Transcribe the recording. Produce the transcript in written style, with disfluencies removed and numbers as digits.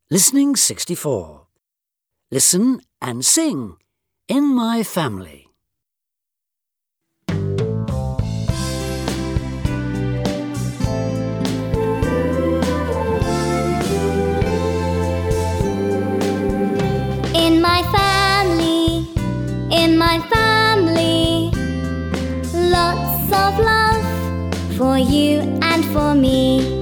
Listening 64. Listen and sing. In my family. In my family, lots of love for you and for me.